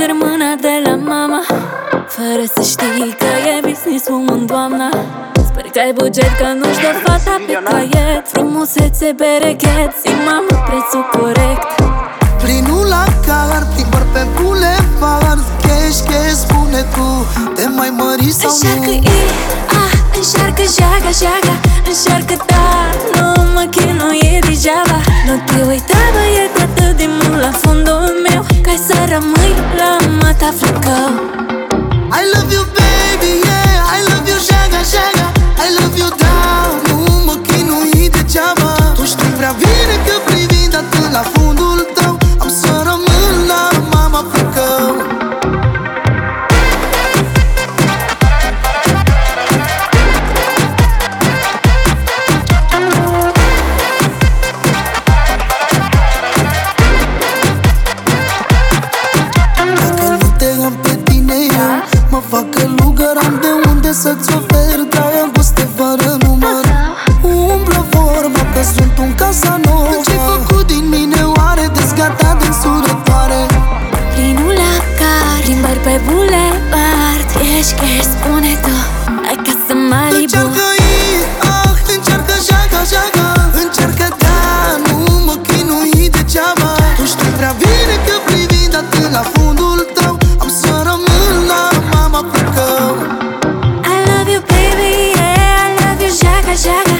cer mâna de la mama, fără să știi că e business-woman, doamna. Sper că ai buget, că nu-și dă fata pe caiet. Frumusețe, berechet, zi mamă prețul corect. Plinul la car, plimbări pe bulevard. Cash, cash, spune tu, te mai mări sau nu? Încearcă încearcă jaga, jaga. Încearcă, dar nu mă chinui degeaba. Nu te uita, băiet, atât de mult la fundul meu, ca să rămâi la mata flăcău. I love you baby, yeah, I love you jaga, jaga. I love you, dar nu mă chinui degeaba. Tu știi prea bine că privind atât la fundul tău, am să rămân la mama flăcău. Mă fac călugăr, am de unde să-ți ofer dragoste fără număr. Umblă vorba că sunt un casanova. Ce-ai făcut din mine oare, dezgata din surătoare? Plinul la car, plimbări pe bulevard. Ești cash, spune tu, hai ca să Malibu. Încearcă jaga, jaga. Încearcă, da, nu mă chinui degeaba. Tu știi prea bine că privind atât la fundul tău, am să rămân la mama flăcău. I love you baby, yeah, I love you jaga, jaga.